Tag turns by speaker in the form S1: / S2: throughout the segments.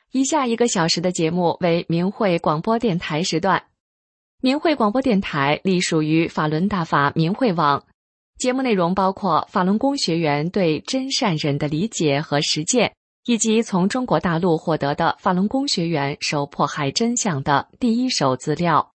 S1: 以下1个小时的节目为明慧广播电台时段。明慧广播电台隶属于法轮大法明慧网，节目内容包括法轮功学员对真善忍的理解和实践，以及从中国大陆获得的法轮功学员受迫害真相的第一手资料。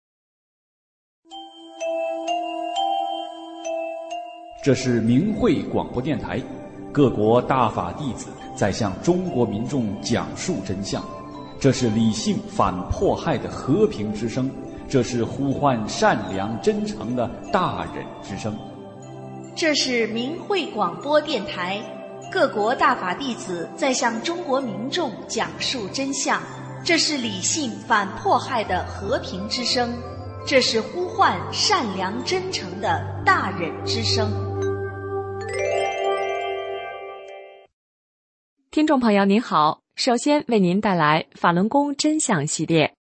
S2: 这是明慧广播电台，各国大法弟子在向中国民众讲述真相。这是理性反迫害的和平之声，这是呼唤善良真诚的大忍之声。
S3: 这是明慧广播电台，各国大法弟子在向中国民众讲述真相。这是理性反迫害的和平之声，这是呼唤善良真诚的大忍之声。
S1: 听众朋友您好，首先为您带来法轮功真相系列。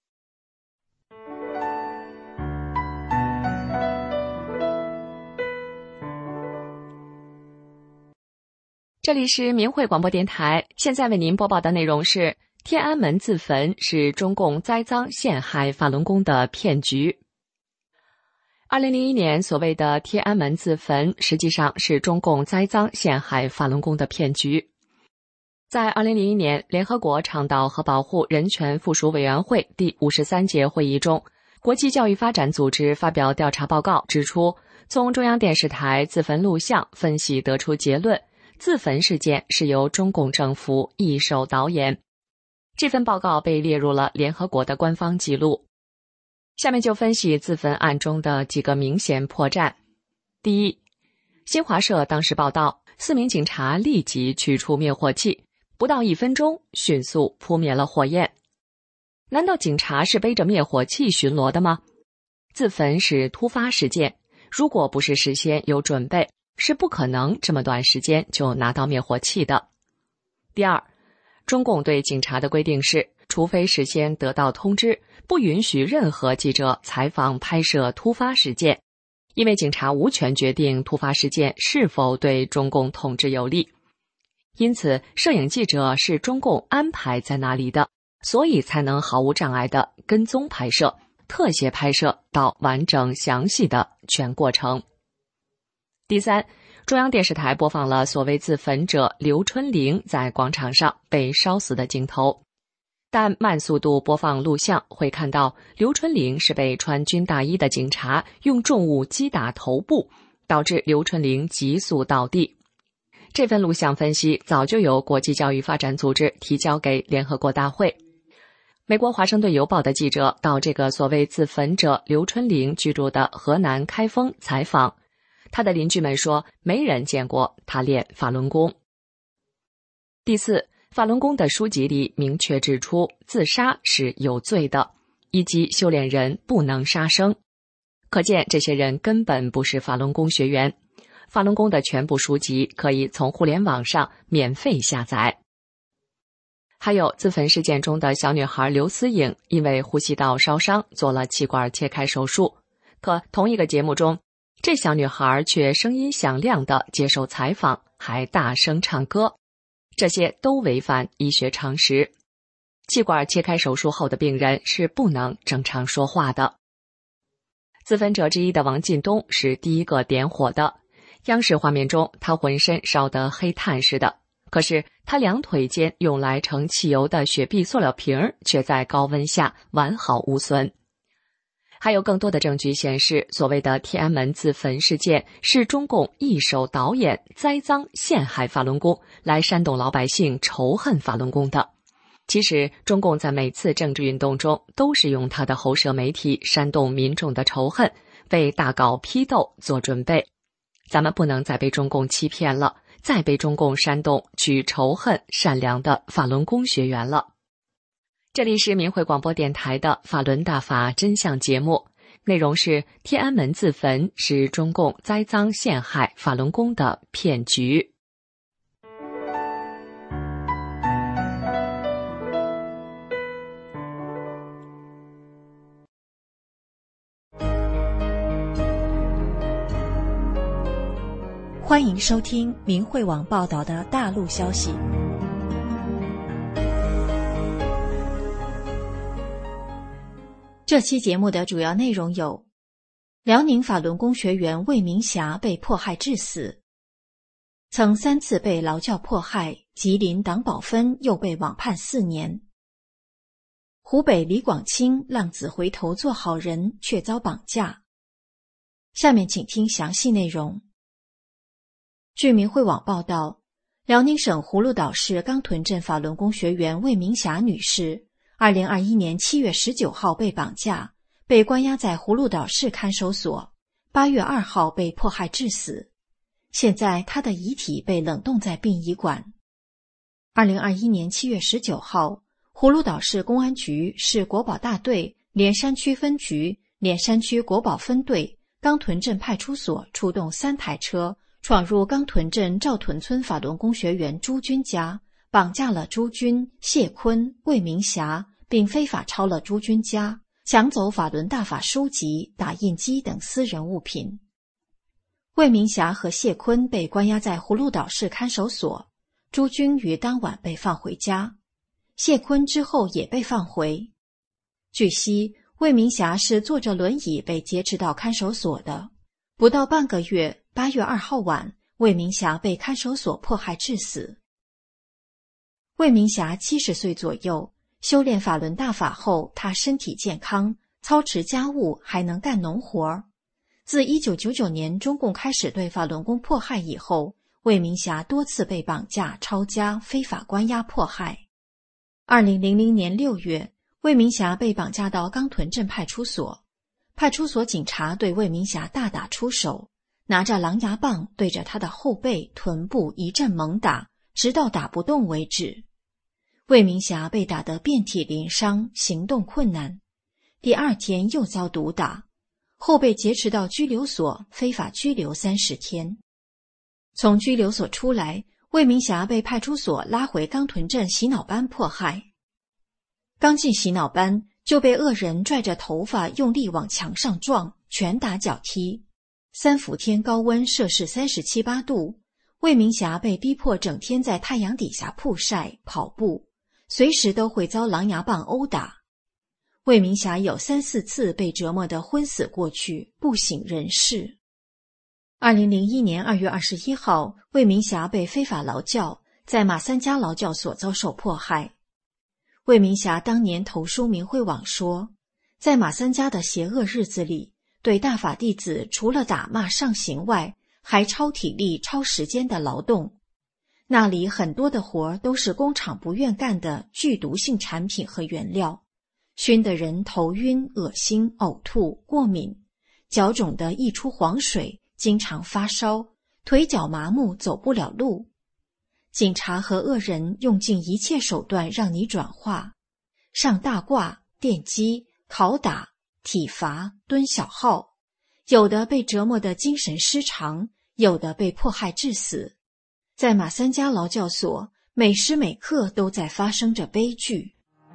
S1: 这里是明慧广播电台，现在为您播报的内容是天安门自焚是中共栽赃陷害法轮功的骗局。2001年所谓的天安门自焚，实际上是中共栽赃陷害法轮功的骗局。在2001年联合国倡导和保护人权附属委员会第53届会议中，国际教育发展组织发表调查报告指出，从中央电视台自焚录像分析得出结论，自焚事件是由中共政府一手导演。这份报告被列入了联合国的官方记录。下面就分析自焚案中的几个明显破绽。第一，新华社当时报道，4名警察立即取出灭火器，不到1分钟迅速扑灭了火焰。难道警察是背着灭火器巡逻的吗？自焚是突发事件，如果不是事先有准备，是不可能这么短时间就拿到灭火器的。第二，中共对警察的规定是，除非事先得到通知，不允许任何记者采访拍摄突发事件，因为警察无权决定突发事件是否对中共统治有利。因此，摄影记者是中共安排在那里的，所以才能毫无障碍地跟踪拍摄、特写拍摄到完整详细的全过程。第三，中央电视台播放了所谓自焚者刘春玲在广场上被烧死的镜头，但慢速度播放录像会看到刘春玲是被穿军大衣的警察用重物击打头部，导致刘春玲急速倒地。这份录像分析早就由国际教育发展组织提交给联合国大会。美国华盛顿邮报的记者到这个所谓自焚者刘春玲居住的河南开封采访，他的邻居们说没人见过他练法轮功。第四，法轮功的书籍里明确指出自杀是有罪的，以及修炼人不能杀生。可见这些人根本不是法轮功学员。法轮功的全部书籍可以从互联网上免费下载。还有自焚事件中的小女孩刘思颖，因为呼吸道烧伤做了气管切开手术，可同一个节目中，这小女孩却声音响亮地接受采访，还大声唱歌，这些都违反医学常识。气管切开手术后的病人是不能正常说话的。自焚者之一的王进东是第一个点火的，央视画面中他浑身烧得黑炭似的，可是他2腿间用来盛汽油的雪碧塑料瓶却在高温下完好无损。还有更多的证据显示，所谓的天安门自焚事件是中共一手导演栽赃陷害法轮功，来煽动老百姓仇恨法轮功的。其实中共在每次政治运动中都是用他的喉舌媒体煽动民众的仇恨，为大搞批斗做准备。咱们不能再被中共欺骗了，再被中共煽动去仇恨善良的法轮功学员了。这里是明慧广播电台的法轮大法真相节目，内容是天安门自焚是中共栽赃陷害法轮功的骗局。
S3: 欢迎收听明慧网报道的大陆消息。
S4: 这期节目的主要内容有：辽宁法轮功学员魏明霞被迫害致死，曾3次被劳教迫害，吉林党保分又被网判4年。湖北李广清浪子回头做好人，却遭绑架。下面请听详细内容。据明慧网报道，辽宁省葫芦岛市钢屯镇法轮功学员魏明霞女士2021年7月19号被绑架，被关押在葫芦岛市看守所，8月2号被迫害致死。现在她的遗体被冷冻在殡仪馆。2021年7月19号，葫芦岛市公安局市国保大队连山区分局、连山区国保分队、钢屯镇派出所出动3台车，闯入钢屯镇赵屯村法轮功学员朱军家，绑架了朱军、谢坤、魏明霞，并非法抄了朱军家，抢走法轮大法书籍、打印机等私人物品。魏明霞和谢坤被关押在葫芦岛市看守所，朱军于当晚被放回家，谢坤之后也被放回。据悉，魏明霞是坐着轮椅被劫持到看守所的，不到半个月，8月2号晚，魏明霞被看守所迫害致死。魏明霞70岁左右，修炼法轮大法后，她身体健康，操持家务，还能干农活。自1999年中共开始对法轮功迫害以后，魏明霞多次被绑架、抄家、非法关押迫害。2000年6月，魏明霞被绑架到钢屯镇派出所，派出所警察对魏明霞大打出手，拿着狼牙棒对着她的后背、臀部一阵猛打，直到打不动为止。魏明霞被打得遍体鳞伤，行动困难。第2天又遭毒打，后被劫持到拘留所，非法拘留30天。从拘留所出来，魏明霞被派出所拉回钢屯镇洗脑班迫害。刚进洗脑班，就被恶人拽着头发用力往墙上撞，拳打脚踢。3伏天高温摄氏37、8度，魏明霞被逼迫整天在太阳底下曝晒、跑步，随时都会遭狼牙棒殴打。魏明霞有3、4次被折磨得昏死过去，不省人事。2001年2月21号，魏明霞被非法劳教，在马三家劳教所遭受迫害。魏明霞当年投书明慧网说，在马三家的邪恶日子里，对大法弟子除了打骂上刑外，还超体力、超时间的劳动。那里很多的活都是工厂不愿干的剧毒性产品和原料，熏得人头晕、恶心、呕吐、过敏，脚肿得溢出黄水，经常发烧，腿脚麻木，走不了路。警察和恶人用尽一切手段让你转化，上大挂、电击、拷打、体罚、蹲小号，有的被折磨得精神失常，有的被迫害致死。在马三家劳教所，每时每刻都在发生着悲剧。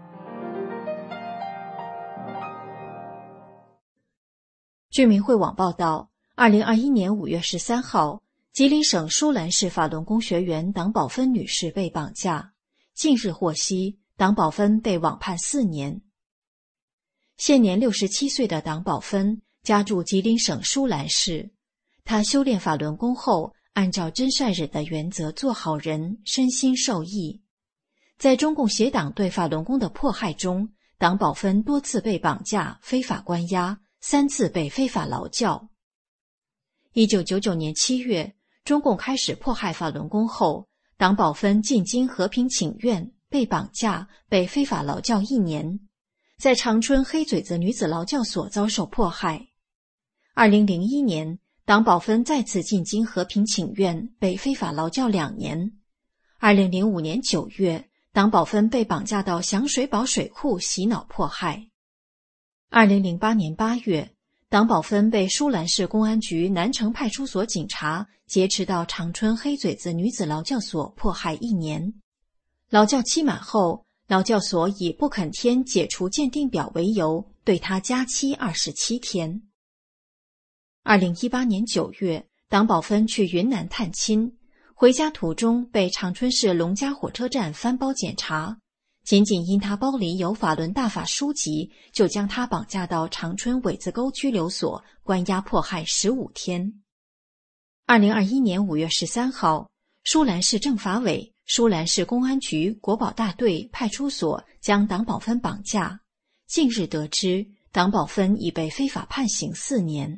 S4: 据明慧网报道，2021年5月13号，吉林省舒兰市法轮功学员党保芬女士被绑架，近日获悉，党保芬被网判4年。现年67岁的党保芬家住吉林省舒兰市，她修炼法轮功后，按照真善忍的原则做好人，身心受益。在中共邪党对法轮功的迫害中，党保芬多次被绑架、非法关押，3次被非法劳教。1999年7月，中共开始迫害法轮功后，党保芬进京和平请愿，被绑架，被非法劳教1年，在长春黑嘴子女子劳教所遭受迫害。2001年，党保芬再次进京和平请愿，被非法劳教2年。2005年9月，党保芬被绑架到响水堡水库洗脑迫害。2008年8月，党保芬被舒兰市公安局南城派出所警察劫持到长春黑嘴子女子劳教所迫害1年。劳教期满后，劳教所以不肯填解除鉴定表为由，对他加期27天。2018年9月，党保芬去云南探亲，回家途中被长春市龙家火车站翻包检查， 仅仅因他包里有法轮大法书籍，就将他绑架到长春苇子沟拘留所关押迫害15天。2021年5月13号，舒兰市政法委、舒兰市公安局国保大队派出所将党保芬绑架。近日得知，党保芬已被非法判刑4年。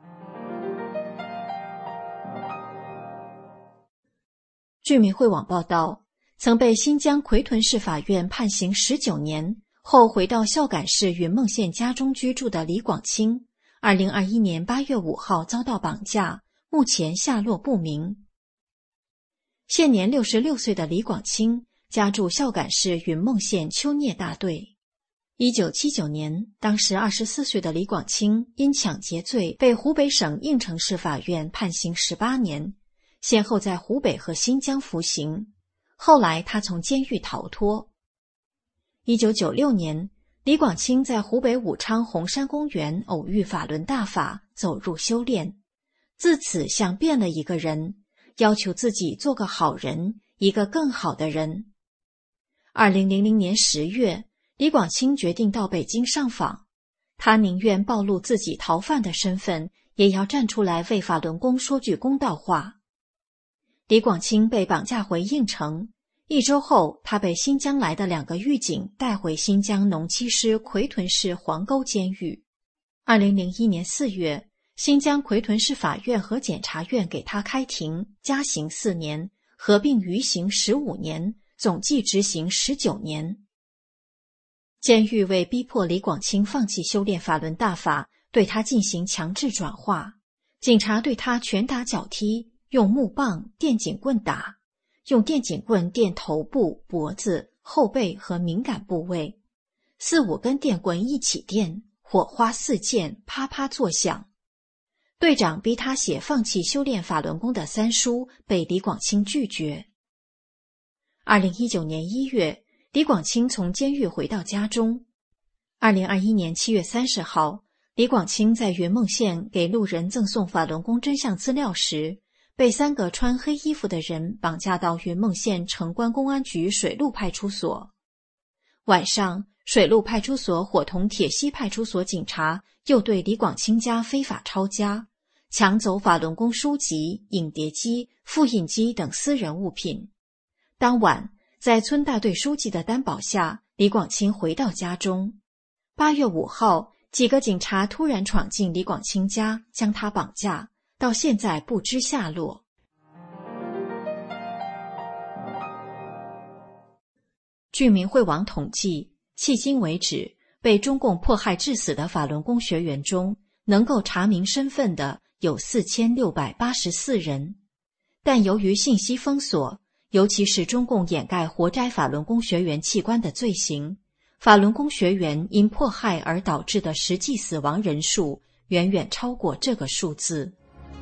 S4: 据民汇网报道，曾被新疆奎屯市法院判刑19年后回到孝感市云梦县家中居住的李广清，2021年8月5号遭到绑架，目前下落不明。现年66岁的李广清家住孝感市云梦县丘聂大队。1979年，当时24岁的李广清因抢劫罪被湖北省应城市法院判刑18年，先后在湖北和新疆服刑。后来他从监狱逃脱。1996年，李广清在湖北武昌红山公园偶遇法轮大法，走入修炼，自此像变了一个人，要求自己做个好人，一个更好的人。2000年10月，李广清决定到北京上访，他宁愿暴露自己逃犯的身份，也要站出来为法轮功说句公道话。李广清被绑架回应城，1周后，他被新疆来的2个狱警带回新疆农七师奎屯市黄沟监狱。2001年4月，新疆奎屯市法院和检察院给他开庭，加刑4年，合并余刑15年，总计执行19年。监狱为逼迫李广清放弃修炼法轮大法，对他进行强制转化。警察对他拳打脚踢，用木棒、电警棍打，用电警棍电头部、脖子、后背和敏感部位，4-5根电棍一起电，火花四溅，啪啪作响。队长逼他写放弃修炼法轮功的3书，被李广清拒绝。2019年1月，李广清从监狱回到家中。2021年7月30号，李广清在云梦县给路人赠送法轮功真相资料时，被3个穿黑衣服的人绑架到云梦县城关公安局水路派出所。晚上，水路派出所伙同铁西派出所警察又对李广清家非法抄家，抢走法轮功书籍、影碟机、复印机等私人物品。当晚，在村大队书记的担保下，李广清回到家中。8月5号，几个警察突然闯进李广清家，将他绑架，到现在不知下落。据民汇网统计，迄今为止，被中共迫害致死的法轮功学员中，能够查明身份的有4684人。但由于信息封锁，尤其是中共掩盖活摘法轮功学员器官的罪行，法轮功学员因迫害而导致的实际死亡人数远远超过这个数字。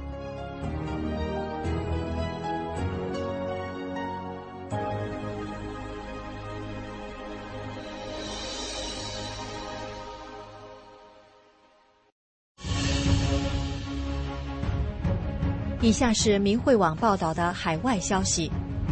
S4: 以下是民汇网报道的海外消息，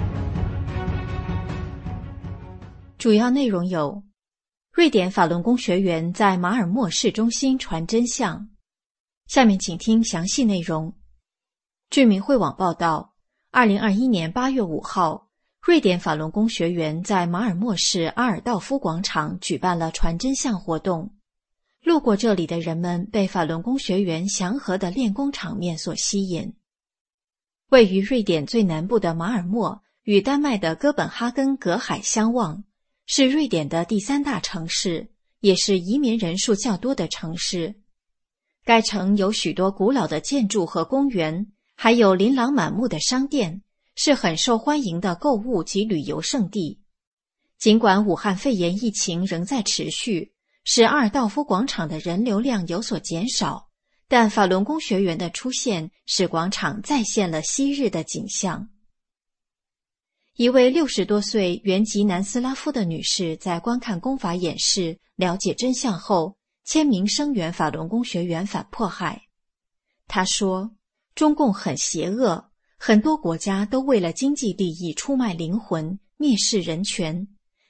S4: 主要内容有：瑞典法轮功学员在马尔默市中心传真相。下面请听详细内容。据民汇网报道，2021年8月5号，瑞典法轮功学员在马尔默市阿尔道夫广场举办了传真相活动。路过这里的人们被法轮功学员祥和的练功场面所吸引。位于瑞典最南部的马尔默与丹麦的哥本哈根隔海相望，是瑞典的第3大城市，也是移民人数较多的城市。该城有许多古老的建筑和公园，还有琳琅满目的商店，是很受欢迎的购物及旅游胜地。尽管武汉肺炎疫情仍在持续，使阿尔道夫广场的人流量有所减少，但法轮功学员的出现使广场再现了昔日的景象。一位60多岁原籍南斯拉夫的女士在观看功法演示、了解真相后，签名声援法轮功学员反迫害。她说，中共很邪恶，很多国家都为了经济利益出卖灵魂，蔑视人权。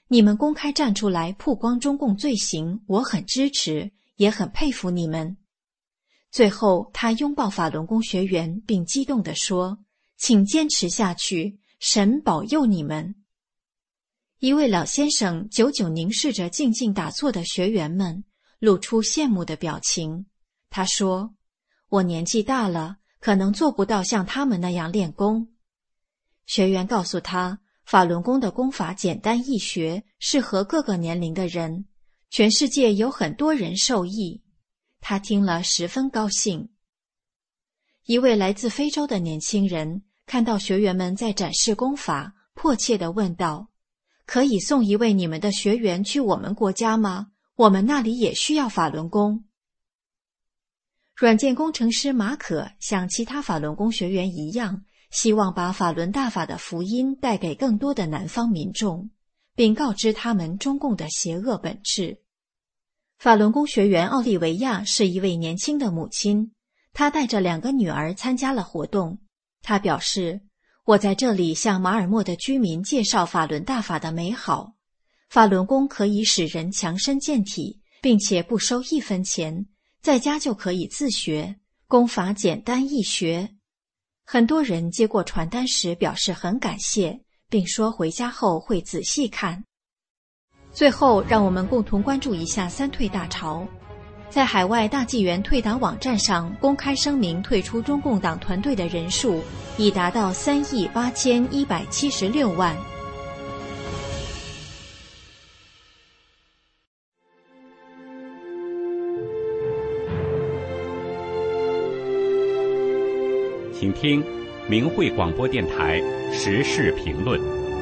S4: 你们公开站出来曝光中共罪行，我很支持，也很佩服你们。最后他拥抱法轮功学员，并激动地说，请坚持下去，神保佑你们。一位老先生久久凝视着静静打坐的学员们，露出羡慕的表情。他说，我年纪大了，可能做不到像他们那样练功。学员告诉他，法轮功的功法简单易学，适合各个年龄的人，全世界有很多人受益。他听了十分高兴。一位来自非洲的年轻人看到学员们在展示功法，迫切地问道，可以送一位你们的学员去我们国家吗？我们那里也需要法轮功。软件工程师马可像其他法轮功学员一样，希望把法轮大法的福音带给更多的南方民众，并告知他们中共的邪恶本质。法轮功学员奥利维亚是一位年轻的母亲，她带着2个女儿参加了活动。她表示，我在这里向马尔默的居民介绍法轮大法的美好。法轮功可以使人强身健体，并且不收1分钱，在家就可以自学，功法简单易学。很多人接过传单时表示很感谢，并说回家后会仔细看。最后，让我们共同关注一下3退大潮。在海外大纪元退党网站上公开声明退出中共党团队的人数已达到38176万。
S5: 请听明慧广播电台时事评论。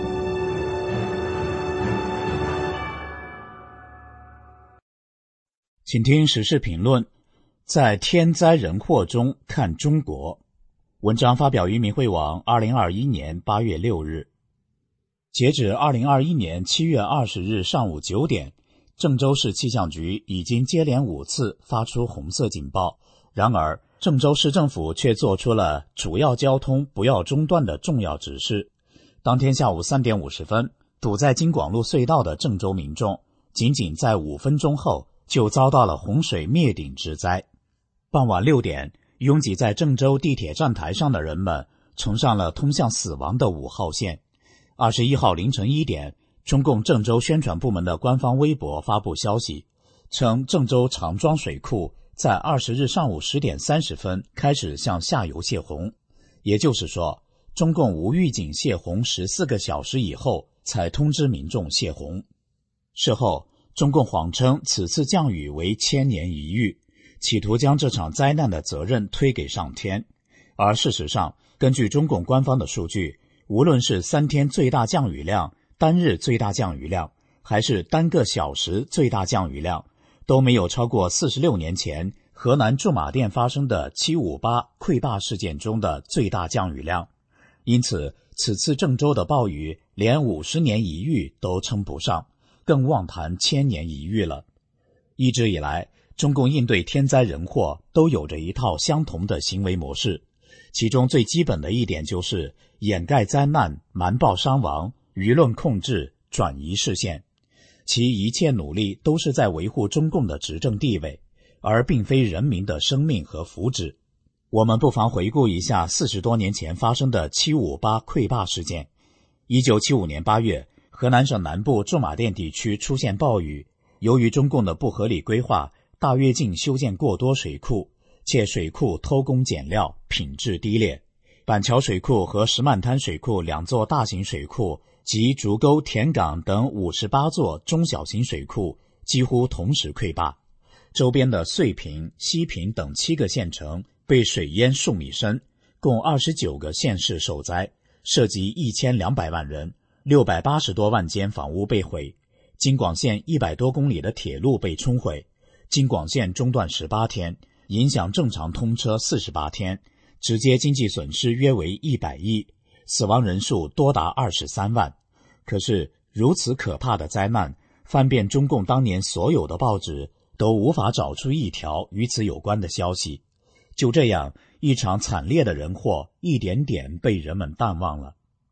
S6: 请听时事评论，在天灾人祸中看中国。文章发表于明慧网2021年8月6日。截止2021年7月20日上午9点，郑州市气象局已经接连5次发出红色警报，然而郑州市政府却做出了主要交通不要中断的重要指示。当天下午3点50分，堵在京广路隧道的郑州民众仅仅在5分钟后就遭到了洪水灭顶之灾。傍晚6点，拥挤在郑州地铁站台上的人们乘上了通向死亡的5号线。21号凌晨1点，中共郑州宣传部门的官方微博发布消息，称郑州长庄水库在20日上午10点30分开始向下游泄洪，也就是说，中共无预警泄洪14个小时以后才通知民众泄洪。事后，中共谎称此次降雨为千年一遇，企图将这场灾难的责任推给上天。而事实上，根据中共官方的数据，无论是3天最大降雨量、单日最大降雨量，还是单个小时最大降雨量，都没有超过46年前河南驻马店发生的758溃坝事件中的最大降雨量。因此，此次郑州的暴雨连50年一遇都称不上，更妄谈千年一遇了。一直以来，中共应对天灾人祸都有着一套相同的行为模式，其中最基本的一点就是掩盖灾难、瞒报伤亡、舆论控制、转移视线。其一切努力都是在维护中共的执政地位，而并非人民的生命和福祉。我们不妨回顾一下40多年前发生的758溃坝事件。1975年8月，河南省南部驻马店地区出现暴雨，由于中共的不合理规划，大跃进修建过多水库，且水库偷工减料，品质低劣。板桥水库和石漫滩水库2座大型水库及竹沟、田港等58座中小型水库几乎同时溃坝，周边的遂平、西平等7个县城被水淹数米深，共29个县市受灾，涉及1200万人，680多万间房屋被毁。京广线100多公里的铁路被冲毁，京广线中断18天，影响正常通车48天，直接经济损失约为100亿，死亡人数多达23万。可是如此可怕的灾难，翻遍中共当年所有的报纸都无法找出一条与此有关的消息。就这样，一场惨烈的人祸一点点被人们淡忘了。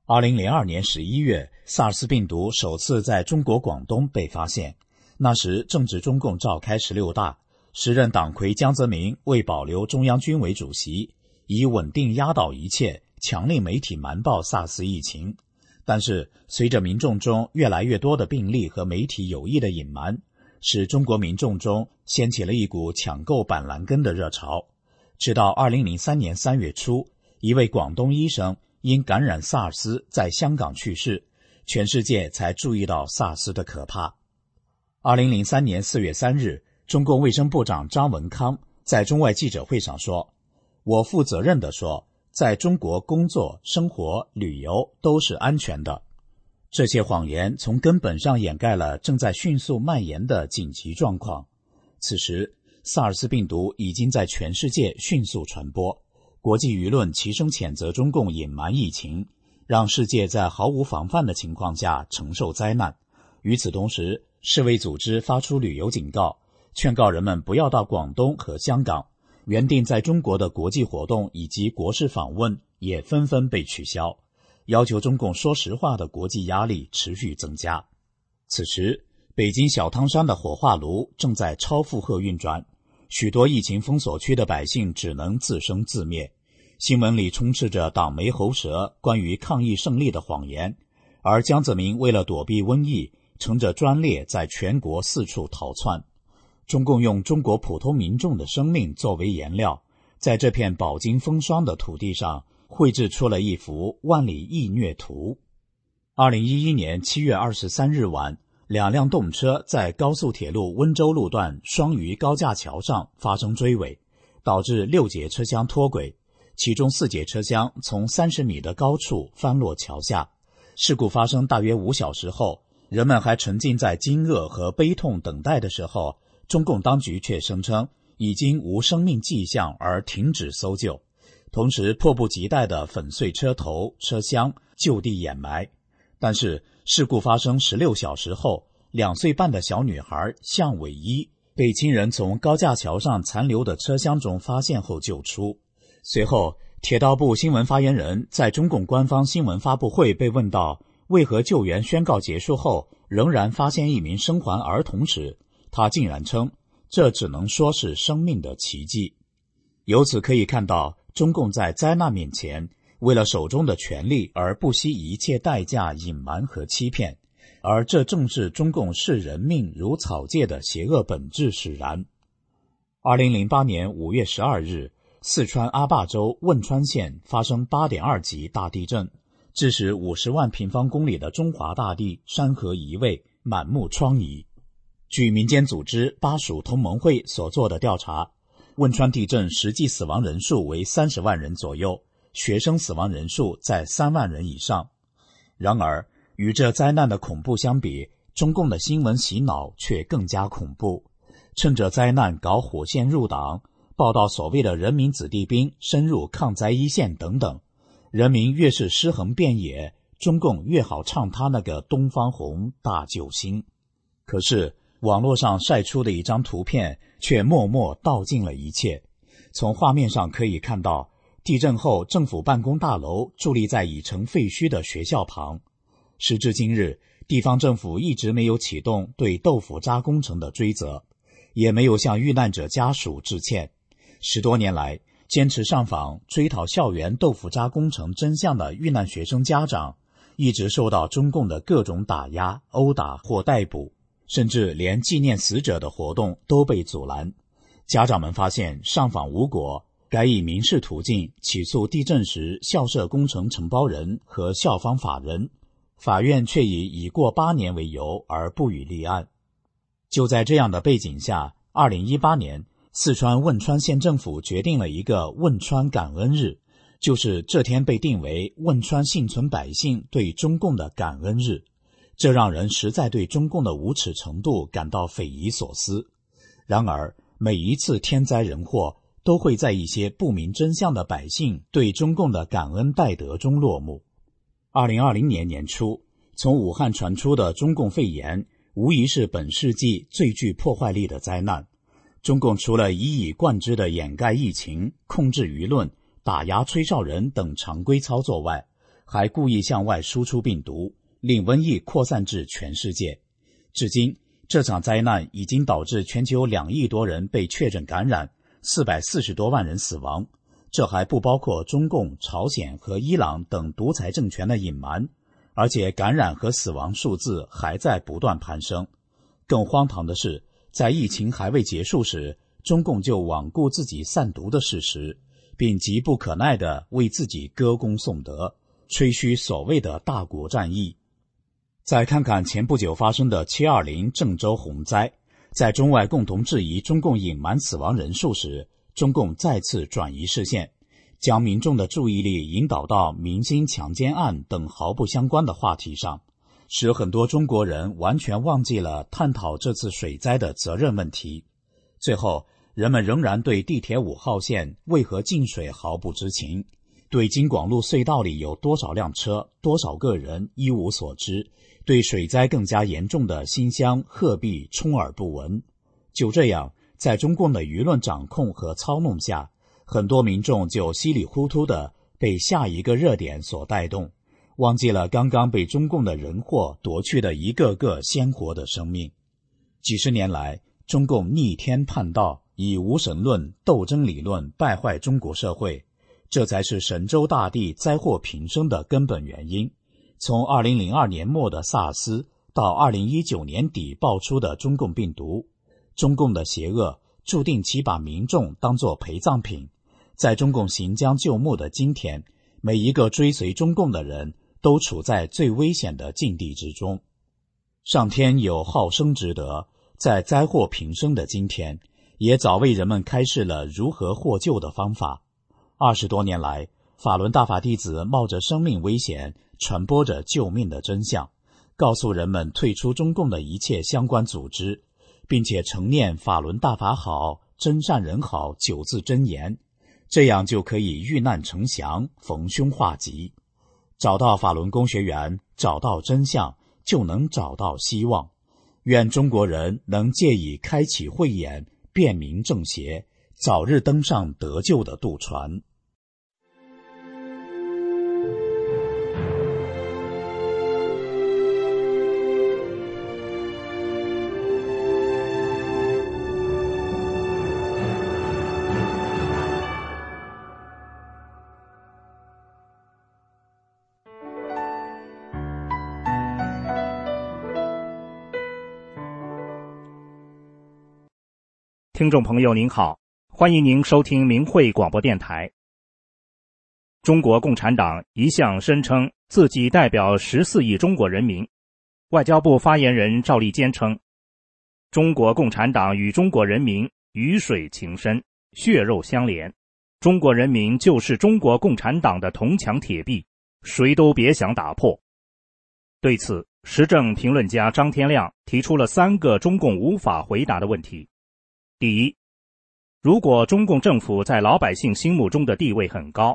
S6: 2002年11月，SARS 病毒首次在中国广东被发现，那时正值中共召开16大，时任党魁江泽民为保留中央军委主席，以稳定压倒一切，强令媒体瞒报 SARS 疫情。但是随着民众中越来越多的病例和媒体有意的隐瞒，使中国民众中掀起了一股抢购板蓝根的热潮。直到2003年3月初，一位广东医生因感染 SARS 在香港去世，全世界才注意到 SARS 的可怕。2003年4月3日，中共卫生部长张文康在中外记者会上说，我负责任地说，在中国工作、生活、旅游都是安全的。这些谎言从根本上掩盖了正在迅速蔓延的紧急状况。此时 SARS 病毒已经在全世界迅速传播，国际舆论齐声谴责中共隐瞒疫情，让世界在毫无防范的情况下承受灾难。与此同时，世卫组织发出旅游警告，劝告人们不要到广东和香港，原定在中国的国际活动以及国事访问也纷纷被取消，要求中共说实话的国际压力持续增加。此时，北京小汤山的火化炉正在超负荷运转，许多疫情封锁区的百姓只能自生自灭。新闻里充斥着党媒喉舌关于抗疫胜利的谎言，而江泽民为了躲避瘟疫，乘着专列在全国四处逃窜。中共用中国普通民众的生命作为颜料，在这片饱经风霜的土地上绘制出了一幅万里疫虐图。2011年7月23日晚，2辆动车在高速铁路温州路段双榆高架桥上发生追尾，导致6节车厢脱轨，其中4节车厢从30米的高处翻落桥下。事故发生大约5小时后，人们还沉浸在惊愕和悲痛等待的时候，中共当局却声称已经无生命迹象而停止搜救，同时迫不及待地粉碎车头、车厢，就地掩埋。但是事故发生16小时后，2岁半的小女孩向伟一被亲人从高架桥上残留的车厢中发现后救出。随后，铁道部新闻发言人在中共官方新闻发布会被问到为何救援宣告结束后仍然发现一名生还儿童时，他竟然称这只能说是生命的奇迹。由此可以看到，中共在灾难面前为了手中的权力而不惜一切代价隐瞒和欺骗，而这正是中共视人命如草芥的邪恶本质使然。2008年5月12日，四川阿坝州汶川县发生 8.2 级大地震，致使50万平方公里的中华大地山河移位，满目疮痍。据民间组织巴蜀同盟会所做的调查，汶川地震实际死亡人数为30万人左右，学生死亡人数在3万人以上。然而，与这灾难的恐怖相比，中共的新闻洗脑却更加恐怖，趁着灾难搞火线入党，报道所谓的人民子弟兵深入抗灾一线等等。人民越是尸横遍野，中共越好唱他那个东方红大救星。可是网络上晒出的一张图片却默默道尽了一切。从画面上可以看到，地震后政府办公大楼伫立在已成废墟的学校旁。时至今日，地方政府一直没有启动对豆腐渣工程的追责，也没有向遇难者家属致歉。10多年来，坚持上访追讨校园豆腐渣工程真相的遇难学生家长，一直受到中共的各种打压、殴打或逮捕，甚至连纪念死者的活动都被阻拦。家长们发现上访无果，改以民事途径起诉地震时校舍工程承包人和校方法人，法院却以已过8年为由而不予立案。就在这样的背景下，2018年四川汶川县政府决定了一个汶川感恩日，就是这天被定为汶川幸存百姓对中共的感恩日。这让人实在对中共的无耻程度感到匪夷所思。然而，每一次天灾人祸都会在一些不明真相的百姓对中共的感恩戴德中落幕。2020年年初，从武汉传出的中共肺炎无疑是本世纪最具破坏力的灾难。中共除了一以贯之的掩盖疫情、控制舆论、打压吹哨人等常规操作外， 还故意向外输出病毒，令瘟疫扩散至全世界。至今，这场灾难已经导致全球2亿多人被确诊感染，440多万人死亡。这还不包括中共、朝鲜和伊朗等独裁政权的隐瞒，而且感染和死亡数字还在不断攀升。更荒唐的是，在疫情还未结束时，中共就罔顾自己散毒的事实，并急不可耐地为自己歌功颂德，吹嘘所谓的大国战役。再看看前不久发生的720郑州洪灾，在中外共同质疑中共隐瞒死亡人数时，中共再次转移视线，将民众的注意力引导到明星强奸案等毫不相关的话题上，使很多中国人完全忘记了探讨这次水灾的责任问题。最后，人们仍然对地铁5号线为何进水毫不知情，对京广路隧道里有多少辆车、多少个人一无所知，对水灾更加严重的新疆、鹤壁充耳不闻。就这样，在中共的舆论掌控和操弄下，很多民众就稀里糊涂地被下一个热点所带动，忘记了刚刚被中共的人祸夺去的一个个鲜活的生命。几十年来，中共逆天叛道，以无神论、斗争理论败坏中国社会，这才是神州大地灾祸频生的根本原因。从2002年末的萨斯到2019年底爆出的中共病毒，中共的邪恶注定其把民众当作陪葬品。在中共行将就木的今天，每一个追随中共的人都处在最危险的境地之中。上天有好生之德，在灾祸频生的今天，也早为人们开示了如何获救的方法。20多年来，法轮大法弟子冒着生命危险，传播着救命的真相，告诉人们退出中共的一切相关组织，并且承念法轮大法好，真善人好9字真言，这样就可以遇难成祥，逢凶化吉。找到法轮功学员，找到真相，就能找到希望。愿中国人能借以开启慧眼，辨明正邪，早日登上得救的渡船。
S7: 听众朋友您好，欢迎您收听明慧广播电台。中国共产党一向声称自己代表14亿中国人民。外交部发言人赵立坚称，中国共产党与中国人民鱼水情深，血肉相连，中国人民就是中国共产党的铜墙铁壁，谁都别想打破。对此，时政评论家张天亮提出了3个中共无法回答的问题。第一，如果中共政府在老百姓心目中的地位很高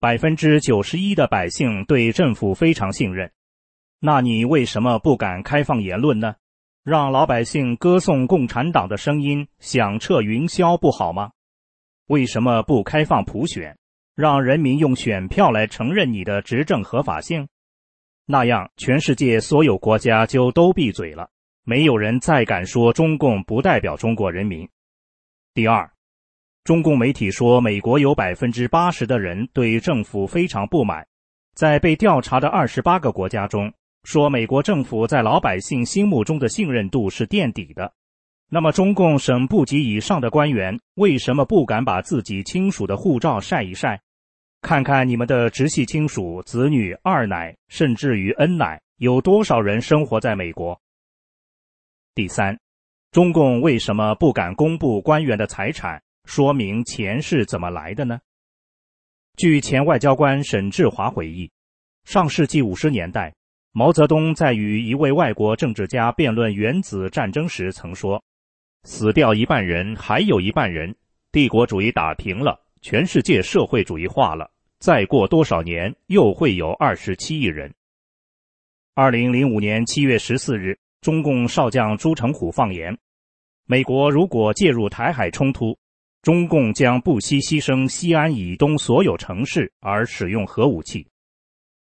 S7: ，91%的百姓对政府非常信任，那你为什么不敢开放言论呢？让老百姓歌颂共产党的声音响彻云霄不好吗？为什么不开放普选，让人民用选票来承认你的执政合法性？那样全世界所有国家就都闭嘴了，没有人再敢说中共不代表中国人民。第二，中共媒体说美国有 80% 的人对政府非常不满，在被调查的28个国家中，说美国政府在老百姓心目中的信任度是垫底的。那么中共省部级以上的官员为什么不敢把自己亲属的护照晒一晒？看看你们的直系亲属、子女、二奶，甚至于恩奶，有多少人生活在美国？第三，中共为什么不敢公布官员的财产，说明钱是怎么来的呢？据前外交官沈志华回忆，上世纪50年代，毛泽东在与一位外国政治家辩论原子战争时曾说，死掉一半人，还有一半人，帝国主义打平了，全世界社会主义化了，再过多少年又会有27亿人。2005年7月14日，中共少将朱成虎放言，美国如果介入台海冲突，中共将不惜牺牲西安以东所有城市而使用核武器。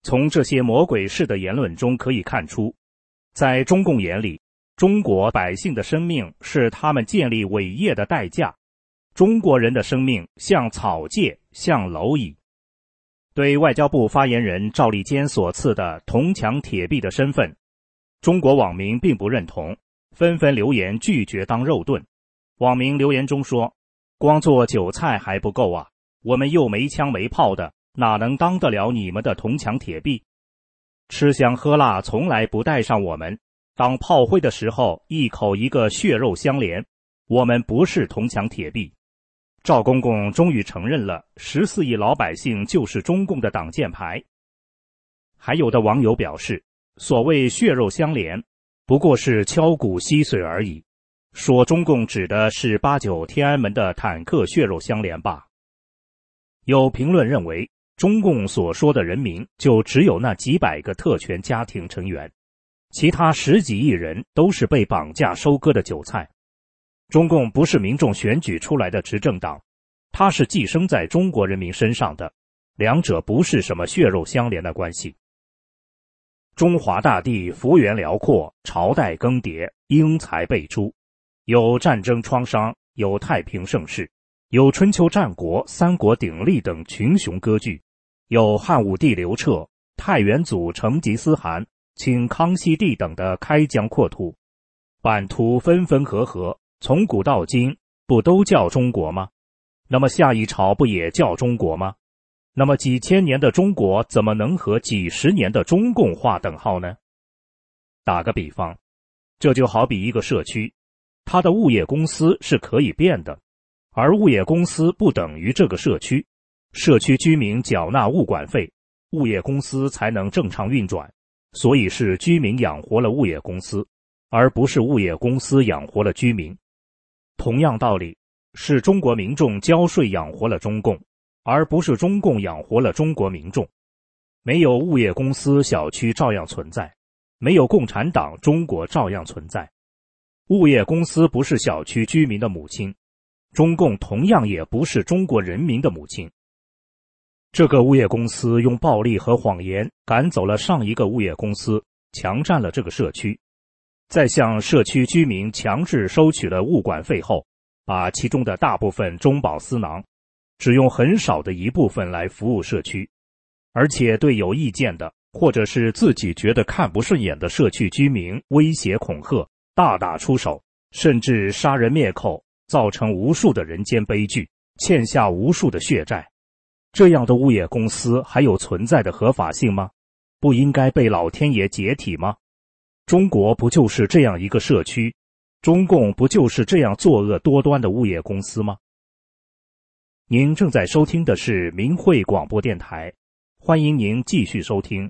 S7: 从这些魔鬼式的言论中可以看出，在中共眼里，中国百姓的生命是他们建立伟业的代价，中国人的生命像草芥，像蝼蚁。对外交部发言人赵立坚所赐的铜墙铁壁的身份，中国网民并不认同，纷纷留言拒绝当肉盾。网民留言中说，光做韭菜还不够啊，我们又没枪没炮的，哪能当得了你们的铜墙铁壁？吃香喝辣从来不带上我们，当炮灰的时候一口一个血肉相连，我们不是铜墙铁壁。赵公公终于承认了14亿老百姓就是中共的挡箭牌。还有的网友表示，所谓血肉相连不过是敲骨吸髓而已，说中共指的是89天安门的坦克血肉相连吧。有评论认为，中共所说的人民就只有那几百个特权家庭成员，其他10几亿人都是被绑架收割的韭菜。中共不是民众选举出来的执政党，它是寄生在中国人民身上的，两者不是什么血肉相连的关系。中华大地幅员辽阔，朝代更迭，英才辈出，有战争创伤，有太平盛世，有春秋战国、三国鼎立等群雄割据，有汉武帝刘彻、太原祖成吉思汗、清康熙帝等的开疆扩土，版图分分合合，从古到今不都叫中国吗？那么下一朝不也叫中国吗？那么几千年的中国怎么能和几十年的中共划等号呢？打个比方，这就好比一个社区，它的物业公司是可以变的，而物业公司不等于这个社区，社区居民缴纳物管费，物业公司才能正常运转，所以是居民养活了物业公司，而不是物业公司养活了居民。同样道理，是中国民众交税养活了中共，而不是中共养活了中国民众。没有物业公司，小区照样存在；没有共产党，中国照样存在。物业公司不是小区居民的母亲，中共同样也不是中国人民的母亲。这个物业公司用暴力和谎言赶走了上一个物业公司，强占了这个社区，再向社区居民强制收取了物管费后，把其中的大部分中饱私囊，只用很少的一部分来服务社区，而且对有意见的或者是自己觉得看不顺眼的社区居民威胁恐吓，大打出手，甚至杀人灭口，造成无数的人间悲剧，欠下无数的血债。这样的物业公司还有存在的合法性吗？不应该被老天爷解体吗？中国不就是这样一个社区？中共不就是这样作恶多端的物业公司吗？您正在收听的是明慧广播电台，欢迎您继续收听。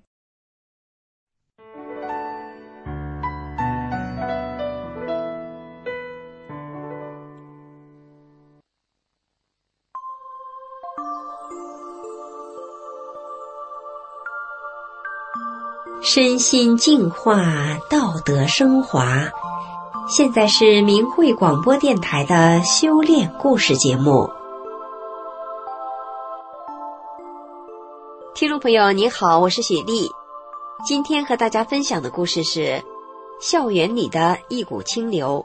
S8: 身心净化，道德升华。现在是明慧广播电台的修炼故事节目。听众朋友您好，我是雪莉。今天和大家分享的故事是校园里的一股清流。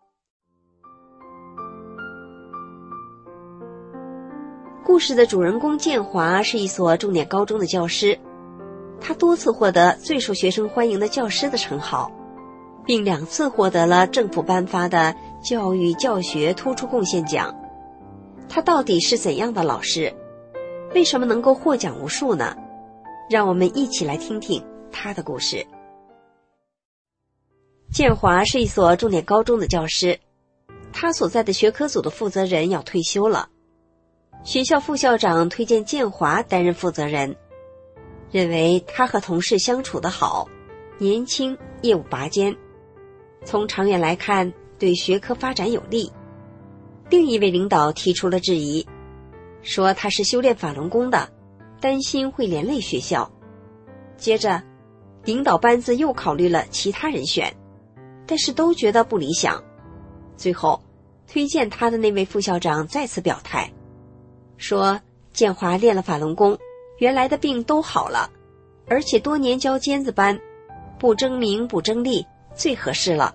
S8: 故事的主人公建华是一所重点高中的教师，他多次获得最受学生欢迎的教师的称号，并2次获得了政府颁发的教育教学突出贡献奖。他到底是怎样的老师？为什么能够获奖无数呢？让我们一起来听听他的故事。建华是一所重点高中的教师，他所在的学科组的负责人要退休了。学校副校长推荐建华担任负责人，认为他和同事相处得好，年轻，业务拔尖，从长远来看对学科发展有利。另一位领导提出了质疑，说他是修炼法轮功的，担心会连累学校。接着领导班子又考虑了其他人选，但是都觉得不理想。最后推荐他的那位副校长再次表态，说建华练了法轮功，原来的病都好了， 而且多年教尖子班，不争名不争利，最合适了。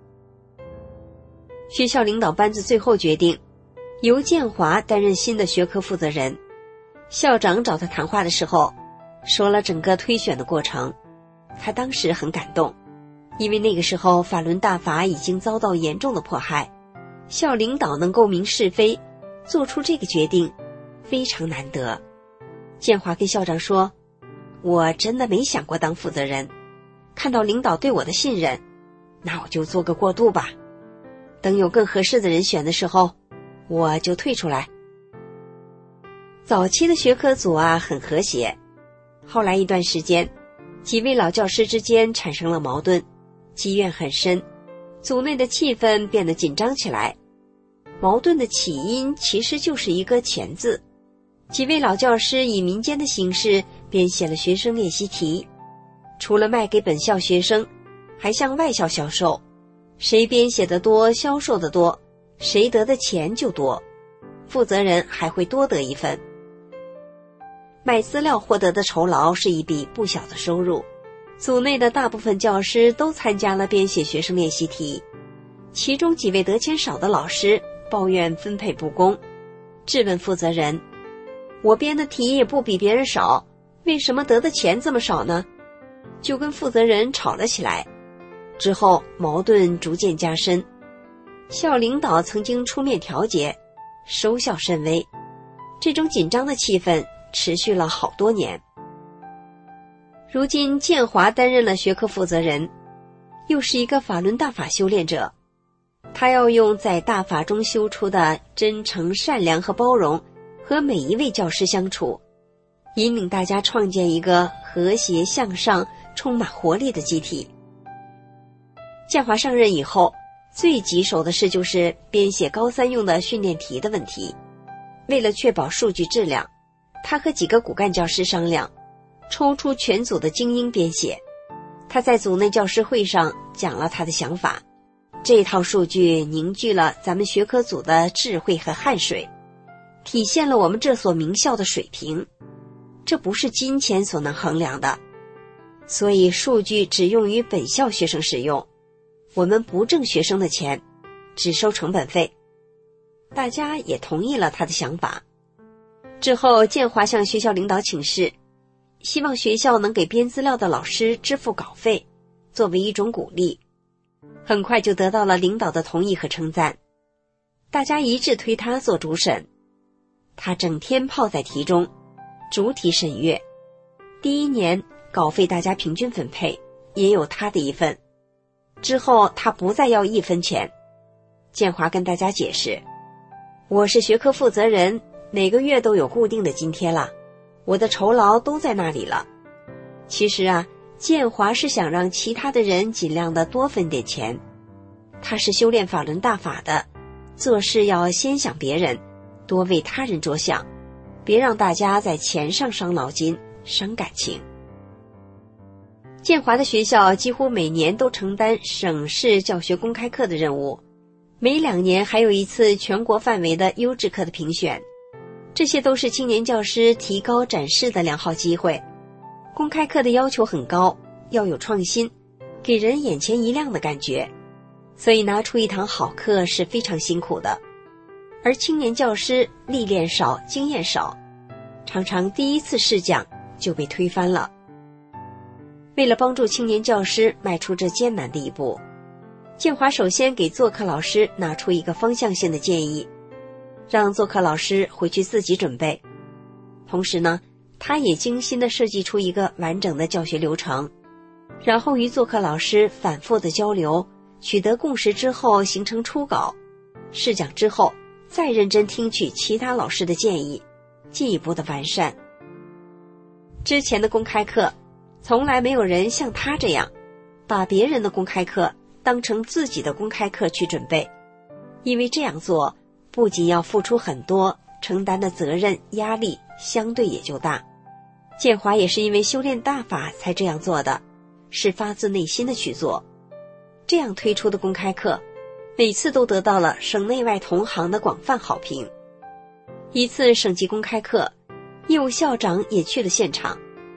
S8: 学校领导班子最后决定，由建华担任新的学科负责人。校长找他谈话的时候，说了整个推选的过程。他当时很感动，因为那个时候法轮大法已经遭到严重的迫害，校领导能够明是非，做出这个决定，非常难得。建华跟校长说，我真的没想过当负责人，看到领导对我的信任，那我就做个过渡吧，等有更合适的人选的时候，我就退出来。早期的学科组很和谐，后来一段时间，几位老教师之间产生了矛盾，积怨很深，组内的气氛变得紧张起来。矛盾的起因其实就是一个钱字，几位老教师以民间的形式编写了学生练习题，除了卖给本校学生，还向外校销售，谁编写的多，销售的多，谁得的钱就多，负责人还会多得一份。卖资料获得的酬劳是一笔不小的收入，组内的大部分教师都参加了编写学生练习题，其中几位得钱少的老师抱怨分配不公，质问负责人，我编的题也不比别人少，为什么得的钱这么少呢？就跟负责人吵了起来，之后矛盾逐渐加深，校领导曾经出面调解，收效甚微，这种紧张的气氛持续了好多年。如今建华担任了学科负责人，又是一个法轮大法修炼者，他要用在大法中修出的真诚、善良和包容，和每一位教师相处，引领大家创建一个和谐向上、充满活力的集体。建华上任以后，最棘手的事就是编写高三用的训练题的问题。为了确保数据质量，他和几个骨干教师商量，抽出全组的精英编写。他在组内教师会上讲了他的想法，这套数据凝聚了咱们学科组的智慧和汗水，体现了我们这所名校的水平，这不是金钱所能衡量的，所以数据只用于本校学生使用，我们不挣学生的钱，只收成本费。大家也同意了他的想法。之后建华向学校领导请示，希望学校能给编资料的老师支付稿费，作为一种鼓励。很快就得到了领导的同意和称赞，大家一致推他做主审。他整天泡在题中，逐题审阅。第一年稿费大家平均分配，也有他的一份。之后他不再要1分钱。建华跟大家解释，我是学科负责人，每个月都有固定的津贴了，我的酬劳都在那里了。其实建华是想让其他的人尽量的多分点钱，他是修炼法轮大法的，做事要先想别人，多为他人着想，别让大家在钱上伤脑筋、伤感情。建华的学校几乎每年都承担省市教学公开课的任务，每2年还有一次全国范围的优质课的评选，这些都是青年教师提高展示的良好机会。公开课的要求很高，要有创新，给人眼前一亮的感觉，所以拿出一堂好课是非常辛苦的。而青年教师历练少，经验少，常常第一次试讲就被推翻了。为了帮助青年教师迈出这艰难的一步，建华首先给做课老师拿出一个方向性的建议，让做课老师回去自己准备。同时呢，他也精心地设计出一个完整的教学流程，然后与做课老师反复的交流，取得共识之后形成初稿，试讲之后再认真听取其他老师的建议，进一步的完善。之前的公开课从来没有人像他这样把别人的公开课当成自己的公开课去准备，因为这样做不仅要付出很多，承担的责任压力相对也就大。建华也是因为修炼大法才这样做的，是发自内心的去做。这样推出的公开课每次都得到了省内外同行的广泛好评。一次省级公开课，业务校长也去了现场，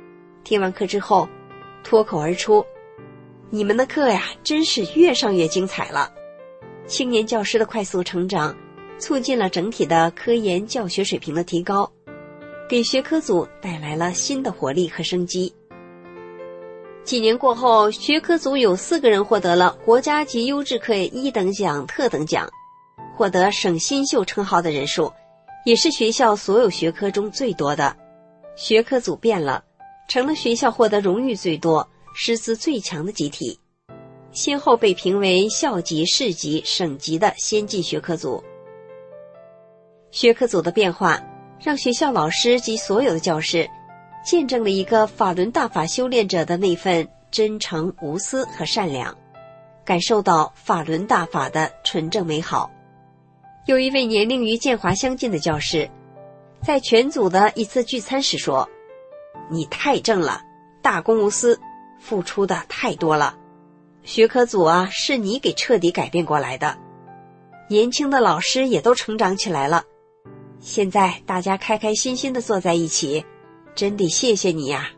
S8: 听完课之后，脱口而出：“你们的课呀，真是越上越精彩了。”青年教师的快速成长，促进了整体的科研教学水平的提高，给学科组带来了新的活力和生机。几年过后，学科组有4个人获得了国家级优质课1等奖、特等奖，获得省新秀称号的人数，也是学校所有学科中最多的。学科组变了，成了学校获得荣誉最多、师资最强的集体，先后被评为校级、市级、省级的先进学科组。学科组的变化，让学校老师及所有的教师见证了一个法轮大法修炼者的那份真诚、无私和善良，感受到法轮大法的纯正美好。有一位年龄与建华相近的教师，在全组的一次聚餐时说：“你太正了，大公无私，付出的太多了。学科组啊，是你给彻底改变过来的。年轻的老师也都成长起来了，现在大家开开心心地坐在一起，真得谢谢你呀。”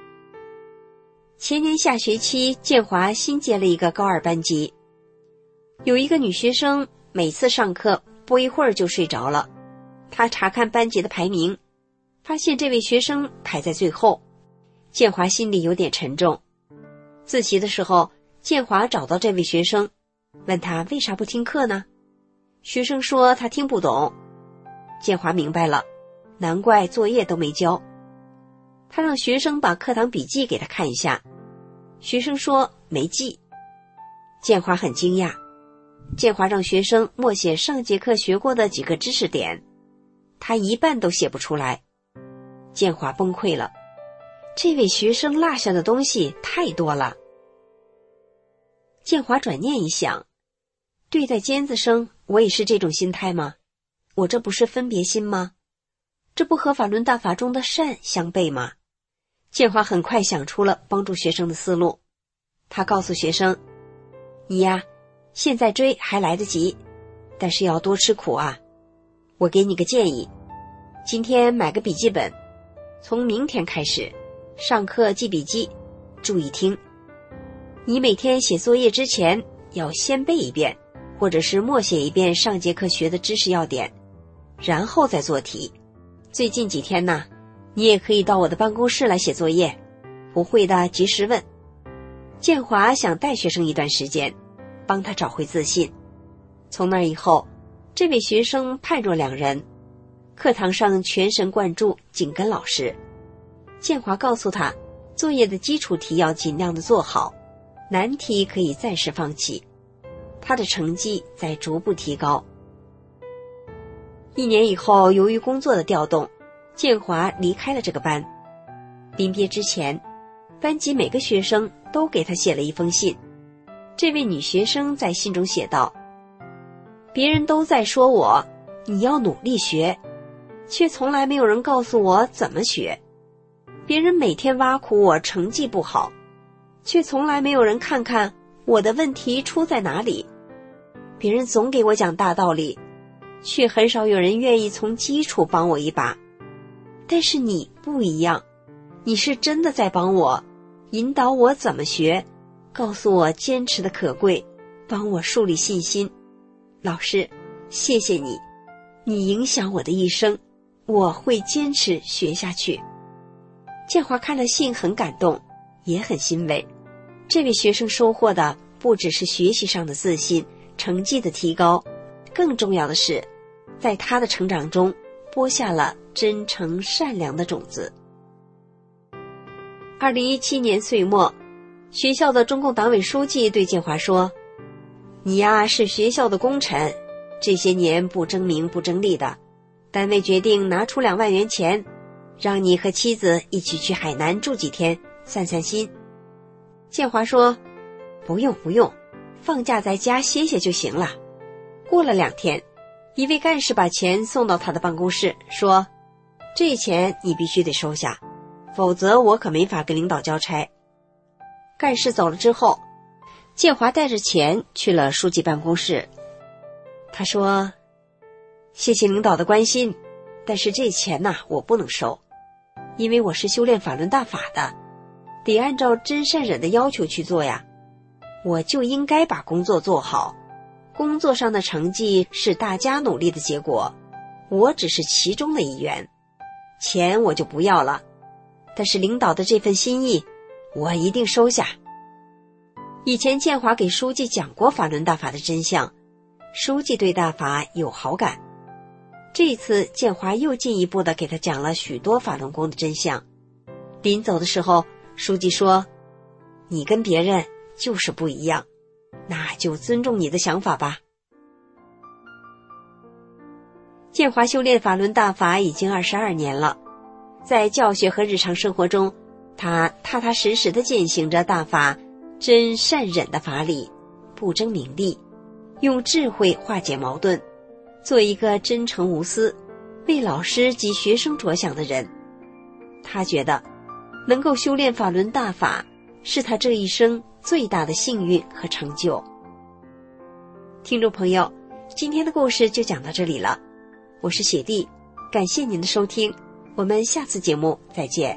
S8: 前年下学期，建华新接了一个高2班级，有一个女学生每次上课不一会儿就睡着了。他查看班级的排名，发现这位学生排在最后，建华心里有点沉重。自习的时候，建华找到这位学生，问他为啥不听课呢？学生说他听不懂。建华明白了，难怪作业都没交。他让学生把课堂笔记给他看一下，学生说没记。建华很惊讶，建华让学生默写上节课学过的几个知识点，他一半都写不出来。建华崩溃了，这位学生落下的东西太多了。建华转念一想，对待尖子生，我也是这种心态吗？我这不是分别心吗？这不和法轮大法中的善相悖吗？建华很快想出了帮助学生的思路。他告诉学生：“你呀，现在追还来得及，但是要多吃苦啊。我给你个建议，今天买个笔记本，从明天开始，上课记笔记，注意听。你每天写作业之前要先背一遍，或者是默写一遍上节课学的知识要点，然后再做题。最近几天呢，你也可以到我的办公室来写作业，不会的及时问。”建华想带学生一段时间，帮他找回自信。从那以后，这位学生判若两人，课堂上全神贯注，紧跟老师。建华告诉他，作业的基础题要尽量的做好，难题可以暂时放弃。他的成绩在逐步提高。1年以后，由于工作的调动，建华离开了这个班。临别之前，班级每个学生都给他写了一封信。这位女学生在信中写道：“别人都在说我，你要努力学，却从来没有人告诉我怎么学。别人每天挖苦我成绩不好，却从来没有人看看我的问题出在哪里。别人总给我讲大道理，却很少有人愿意从基础帮我一把。但是你不一样，你是真的在帮我，引导我怎么学，告诉我坚持的可贵，帮我树立信心。老师，谢谢你，你影响我的一生，我会坚持学下去。”建华看了信很感动，也很欣慰。这位学生收获的不只是学习上的自信、成绩的提高，更重要的是，在他的成长中播下了真诚善良的种子。2017年岁末，学校的中共党委书记对建华说：“你呀，是学校的功臣，这些年不争名不争利的，单位决定拿出2万元钱，让你和妻子一起去海南住几天，散散心。”建华说：“不用，放假在家歇歇就行了。”过了2天，一位干事把钱送到他的办公室，说：“这钱你必须得收下，否则我可没法跟领导交差。”干事走了之后，建华带着钱去了书记办公室。他说：“谢谢领导的关心，但是这钱我不能收，因为我是修炼法轮大法的， 得按照真善忍的要求去做呀。我就应该把工作做好，工作上的成绩是大家努力的结果，我只是其中的一员。钱我就不要了，但是领导的这份心意，我一定收下。以前建华给书记讲过法轮大法的真相，书记对大法有好感。这一次建华又进一步的给他讲了许多法轮功的真相。临走的时候，书记说，你跟别人就是不一样，那就尊重你的想法吧。建华修炼法轮大法已经22年了，在教学和日常生活中，他踏踏实实地践行着大法真善忍的法理，不争名利，用智慧化解矛盾，做一个真诚无私，为老师及学生着想的人。他觉得能够修炼法轮大法是他这一生最大的幸运和成就。听众朋友，今天的故事就讲到这里了，我是雪莉，感谢您的收听，我们下次节目再见。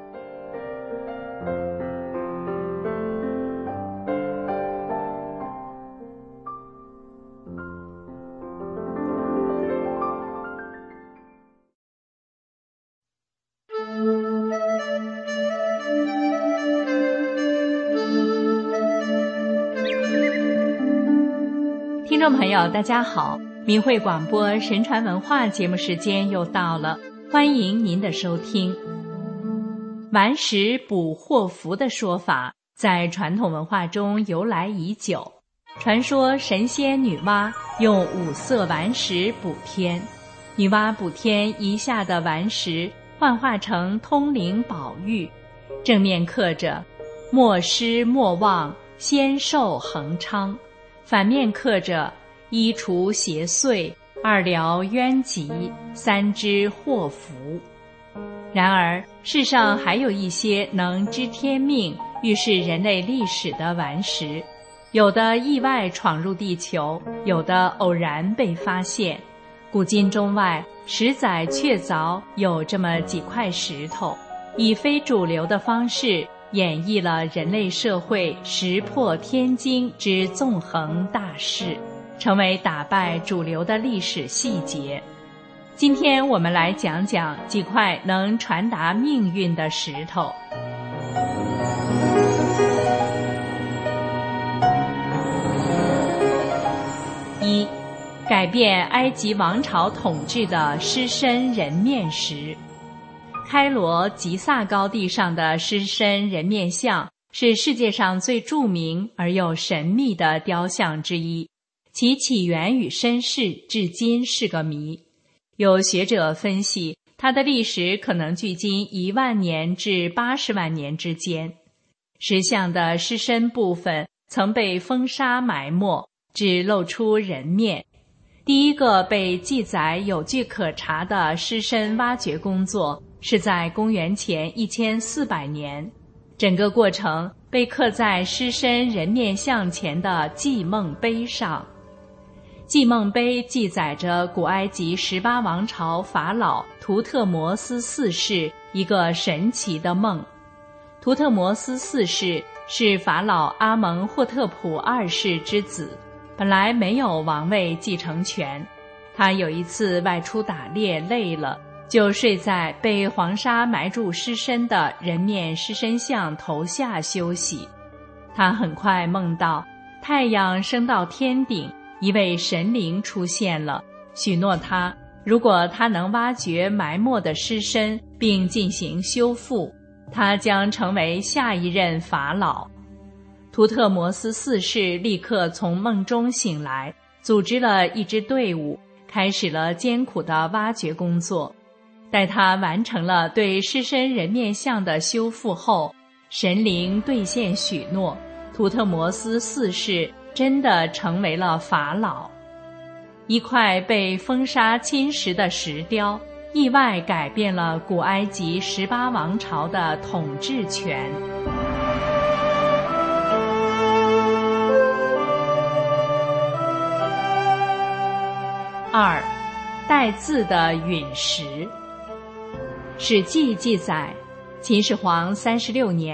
S9: 听众朋友大家好，明慧广播神传文化节目时间又到了，欢迎您的收听。顽石补祸福的说法在传统文化中由来已久，传说神仙女娲用5色顽石补天，女娲补天遗下的顽石幻化成通灵宝玉，正面刻着莫失莫忘，仙寿恒昌，反面刻着一除邪祟，二疗冤疾，三知祸福。然而世上还有一些能知天命、预示人类历史的顽石，有的意外闯入地球，有的偶然被发现。古今中外，实载确凿有这么几块石头，以非主流的方式演绎了人类社会石破天惊之纵横大势，成为打败主流的历史细节。今天我们来讲讲几块能传达命运的石头。1. 改变埃及王朝统治的狮身人面石。开罗吉萨高地上的狮身人面像是世界上最著名而又神秘的雕像之一，其起源与身世至今是个谜。有学者分析，它的历史可能距今1万年至80万年之间。石像的狮身部分曾被风沙埋没，只露出人面。第一个被记载有据可查的狮身挖掘工作是在公元前1400年，整个过程被刻在狮身人面像前的祭梦碑上。祭梦碑记载着古埃及18王朝法老图特摩斯4世一个神奇的梦。图特摩斯4世是法老阿蒙霍特普2世之子，本来没有王位继承权。他有一次外出打猎累了，就睡在被黄沙埋住尸身的人面狮身像头下休息。他很快梦到太阳升到天顶，一位神灵出现了，许诺他，如果他能挖掘埋没的尸身并进行修复，他将成为下一任法老。图特摩斯4世立刻从梦中醒来，组织了一支队伍，开始了艰苦的挖掘工作。待他完成了对狮身人面像的修复后，神灵兑现许诺，图特摩斯4世真的成为了法老。一块被风沙侵蚀的石雕，意外改变了古埃及18王朝的统治权。2. 带字的陨石。史记记载，秦始皇36年，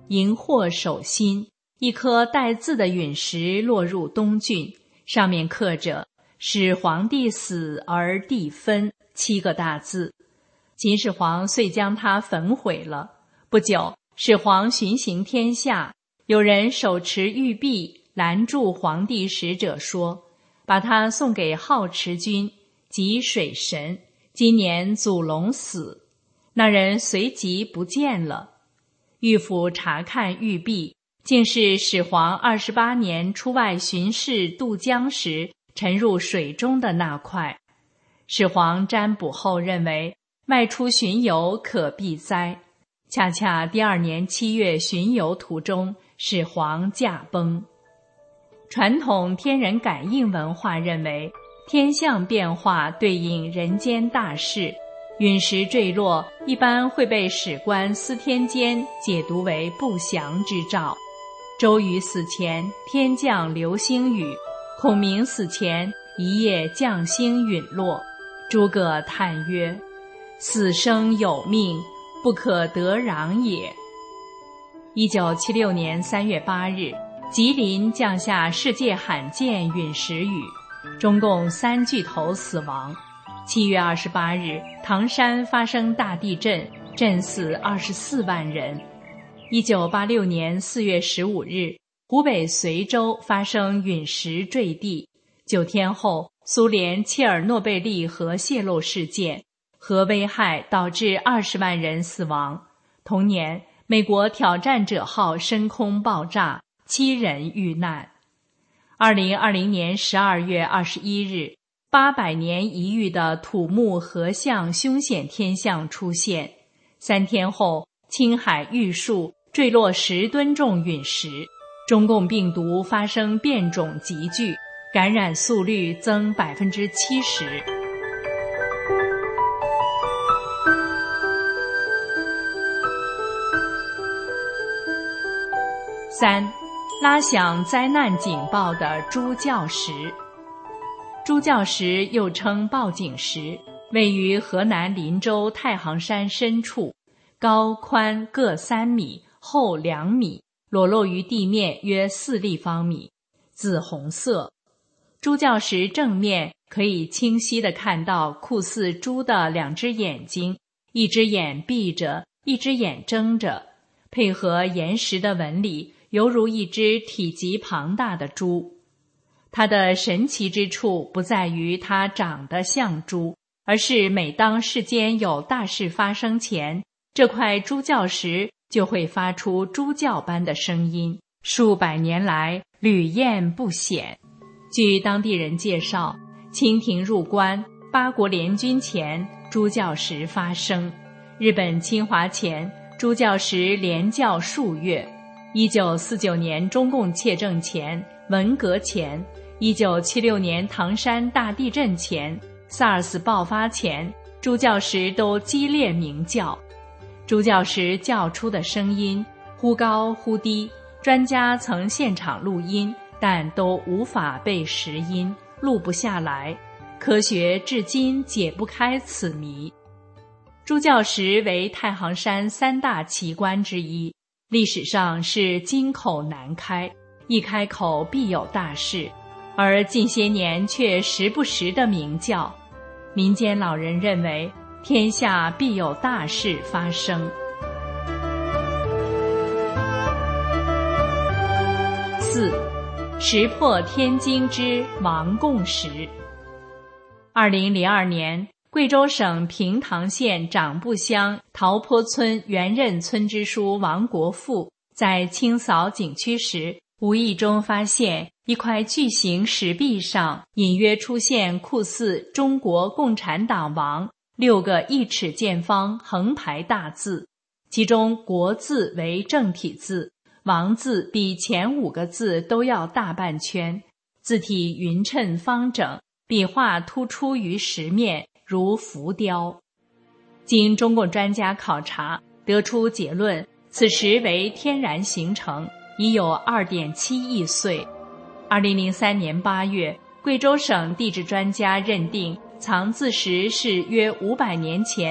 S9: 荧惑守心，一颗带字的陨石落入东郡，上面刻着始皇帝死而地分7个大字。秦始皇遂将它焚毁了。不久，始皇巡行天下，有人手持玉璧拦住皇帝使者说，把它送给好持君，即水神，今年祖龙死。那人随即不见了。御府查看玉璧，竟是始皇28年出外巡视渡江时沉入水中的那块。始皇占卜后认为外出巡游可避灾，恰恰第2年7月巡游途中，始皇驾崩。传统天人感应文化认为，天象变化对应人间大事，陨石坠落一般会被史官司天监解读为不祥之兆。周瑜死前天降流星雨，孔明死前一夜降星陨落。诸葛叹曰：死生有命，不可得攘也。1976年3月8日，吉林降下世界罕见陨石雨，中共3巨头死亡。7月28日，唐山发生大地震，震死24万人。1986年4月15日，湖北随州发生陨石坠地。9天后，苏联切尔诺贝利核泄漏事件，核危害导致20万人死亡。同年，美国挑战者号升空爆炸，7人遇难。2020年12月21日，800年一遇的土木合相凶险天象出现。3天后，青海玉树坠落10吨重陨石，中共病毒发生变种急剧，感染速率增70%。3. 拉响灾难警报的猪叫石。猪叫石又称报警石，位于河南林州太行山深处，高宽各3米，厚2米，裸露于地面约4立方米，紫红色。猪叫石正面可以清晰地看到酷似猪的2只眼睛，一只眼闭着，一只眼睁着，配合岩石的纹理，犹如一只体积庞大的猪。它的神奇之处不在于它长得像猪，而是每当世间有大事发生前，这块猪叫石就会发出猪叫般的声音，数百年来屡验不鲜。据当地人介绍，清廷入关、八国联军前，猪叫石发声；日本侵华前，猪叫石连叫数月；1949年中共窃政前、文革前，1976年唐山大地震前、SARS 爆发前，猪叫石都激烈鸣叫。猪叫石叫出的声音忽高忽低，专家曾现场录音，但都无法被实音，录不下来。科学至今解不开此谜。猪叫石为太行山3大奇观之一，历史上是金口难开，一开口必有大事，而近些年却时不时的鸣叫。民间老人认为，天下必有大事发生。4. 石破天惊之王贡石。2002年，贵州省平塘县长布乡桃坡村原任村支书王国富在清扫景区时，无意中发现一块巨型石壁上隐约出现酷似中国共产党王6个1尺见方横排大字，其中国字为正体字，王字比前5个字都要大半圈，字体匀称方整，笔画突出于石面，如浮雕。经中共专家考察，得出结论，此石为天然形成，已有 2.7 亿岁。2003年8月，贵州省地质专家认定藏字石是约500年前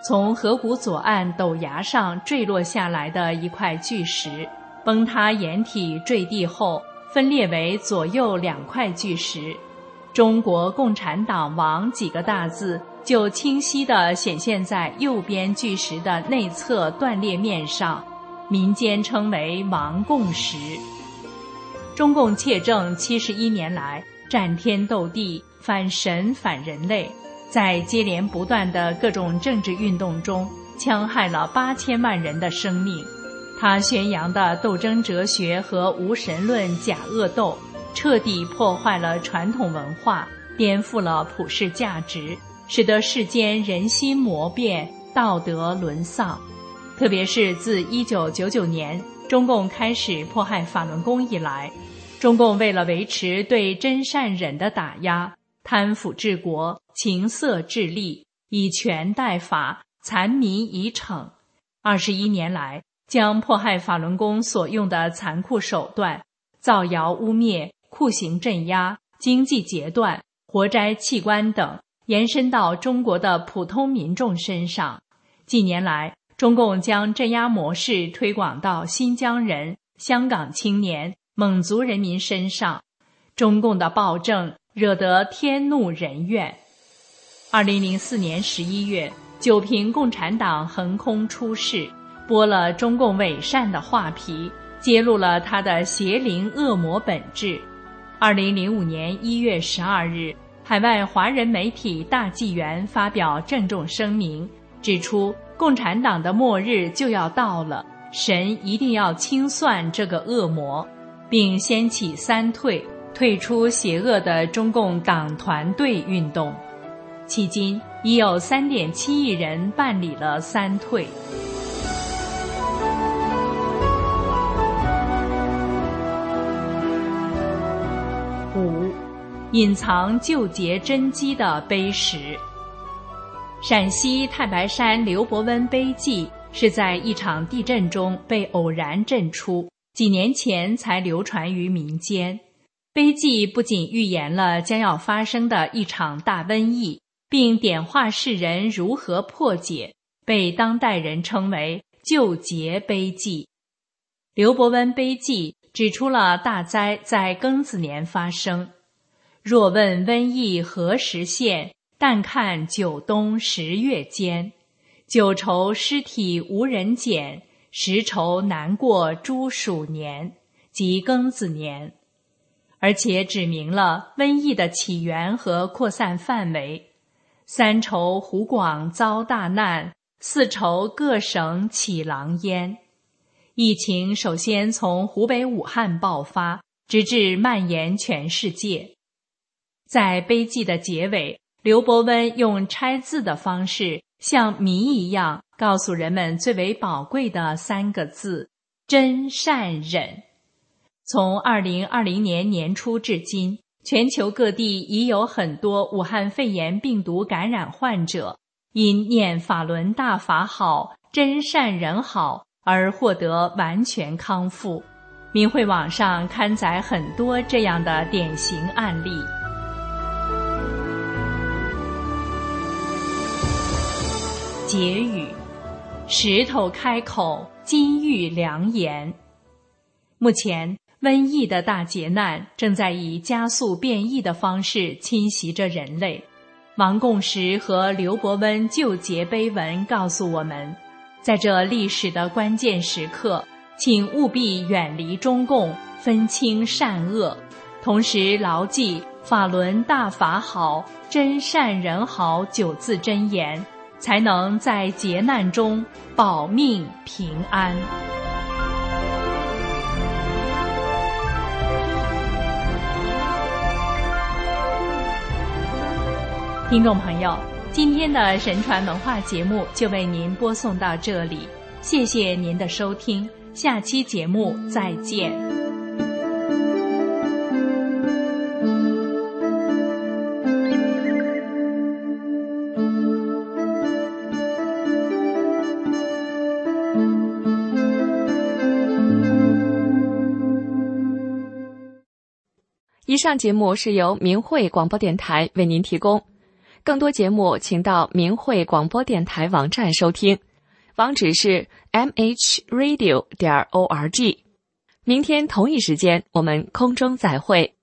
S9: 从河谷左岸陡崖上坠落下来的一块巨石，崩塌掩体坠地后，分裂为左右2块巨石。中国共产党亡几个大字就清晰地显现在右边巨石的内侧断裂面上，民间称为亡共石。中共窃政71年来，战天斗地，反神反人类，在接连不断的各种政治运动中，戕害了8000万人的生命。他宣扬的斗争哲学和无神论假恶斗，彻底破坏了传统文化，颠覆了普世价值，使得世间人心魔变，道德沦丧。特别是自1999年中共开始迫害法轮功以来，中共为了维持对真善忍的打压，贪腐治国，情色治吏，以权代法，残民以惩。21年来，将迫害法轮功所用的残酷手段，造谣污蔑、酷刑镇压、经济截断、活摘器官等，延伸到中国的普通民众身上。近年来，中共将镇压模式推广到新疆人、香港青年、蒙族人民身上，中共的暴政惹得天怒人怨。2004年11月，九平共产党横空出世，剥了中共伪善的画皮，揭露了他的邪灵恶魔本质。2005年1月12日，海外华人媒体大纪元发表郑重声明，指出共产党的末日就要到了，神一定要清算这个恶魔，并掀起3退，退出邪恶的中共党团队运动。迄今已有3.7亿人办理了3退。5. 隐藏救劫真迹的碑石。陕西太白山刘伯温碑记是在一场地震中被偶然震出，几年前才流传于民间。碑记不仅预言了将要发生的一场大瘟疫，并点化世人如何破解，被当代人称为救劫碑记。刘伯温碑记指出了大灾在庚子年发生。若问瘟疫何时现，但看九冬10月间。九愁尸体无人捡，10愁难过猪鼠年，即庚子年。而且指明了瘟疫的起源和扩散范围。3愁湖广遭大难，4愁各省起狼烟。疫情首先从湖北武汉爆发，直至蔓延全世界。在碑记的结尾，刘伯温用拆字的方式，像谜一样告诉人们最为宝贵的3个字：真善忍。从2020年年初至今，全球各地已有很多武汉肺炎病毒感染患者，因念法轮大法好，真善忍好而获得完全康复。明慧网上刊载很多这样的典型案例。结语：石头开口，金玉良言。目前瘟疫的大劫难正在以加速变异的方式侵袭着人类。王贡石和刘伯温救劫碑文告诉我们，在这历史的关键时刻，请务必远离中共，分清善恶，同时牢记法轮大法好，真善忍好9字真言，才能在劫难中保命平安。听众朋友，今天的神传文化节目就为您播送到这里，谢谢您的收听，下期节目再见。
S1: 以上节目是由明慧广播电台为您提供。 更多节目请到明慧广播电台网站收听，网址是 mhradio.org。明天同一时间我们空中再会。